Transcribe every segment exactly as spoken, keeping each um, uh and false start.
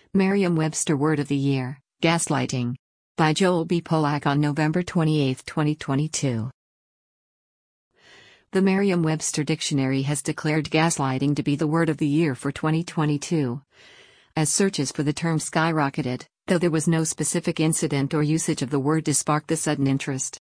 Merriam-Webster Word of the Year, Gaslighting. By Joel B. Polak on November twenty-eighth, twenty twenty-two. The Merriam-Webster Dictionary has declared gaslighting to be the word of the year for twenty twenty-two. As searches for the term skyrocketed, though there was no specific incident or usage of the word to spark the sudden interest.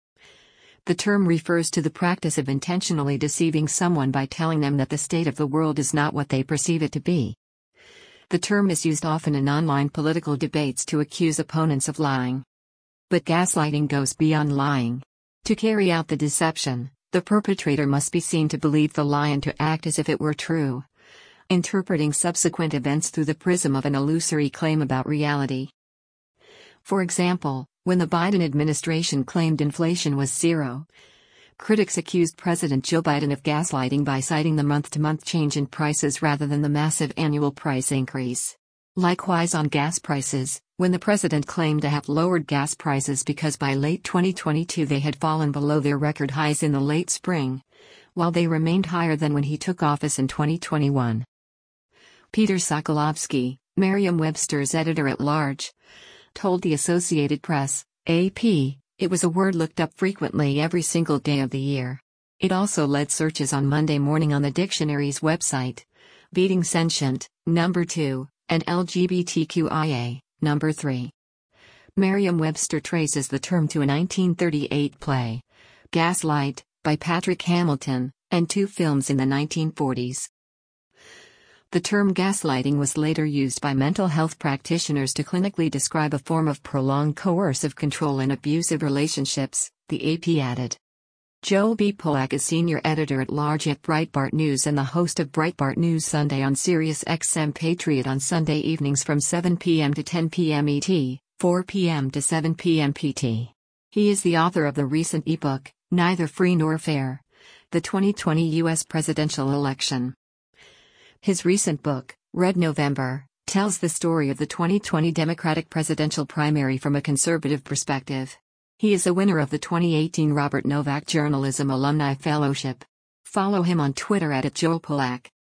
The term refers to the practice of intentionally deceiving someone by telling them that the state of the world is not what they perceive it to be. The term is used often in online political debates to accuse opponents of lying. But gaslighting goes beyond lying. To carry out the deception, the perpetrator must be seen to believe the lie and to act as if it were true, interpreting subsequent events through the prism of an illusory claim about reality. For example, when the Biden administration claimed inflation was zero, critics accused President Joe Biden of gaslighting by citing the month-to-month change in prices rather than the massive annual price increase. Likewise on gas prices, when the president claimed to have lowered gas prices because by late twenty twenty-two they had fallen below their record highs in the late spring, while they remained higher than when he took office in twenty twenty-one. Peter Sokolovsky, Merriam-Webster's editor-at-large, told the Associated Press, A P, it was a word looked up frequently every single day of the year. It also led searches on Monday morning on the dictionary's website, beating sentient, number two, and L G B T Q I A, number three. Merriam-Webster traces the term to a nineteen thirty-eight play, Gaslight, by Patrick Hamilton, and two films in the nineteen forties. The term gaslighting was later used by mental health practitioners to clinically describe a form of prolonged coercive control in abusive relationships, the A P added. Joel B. Polak is senior editor-at-large at Breitbart News and the host of Breitbart News Sunday on Sirius X M Patriot on Sunday evenings from seven p m to ten p m E T, four p m to seven p m P T. He is the author of the recent ebook, Neither Free Nor Fair: The twenty twenty U S Presidential Election. His recent book, Red November, tells the story of the twenty twenty Democratic presidential primary from a conservative perspective. He is a winner of the twenty eighteen Robert Novak Journalism Alumni Fellowship. Follow him on Twitter at Joel Polak.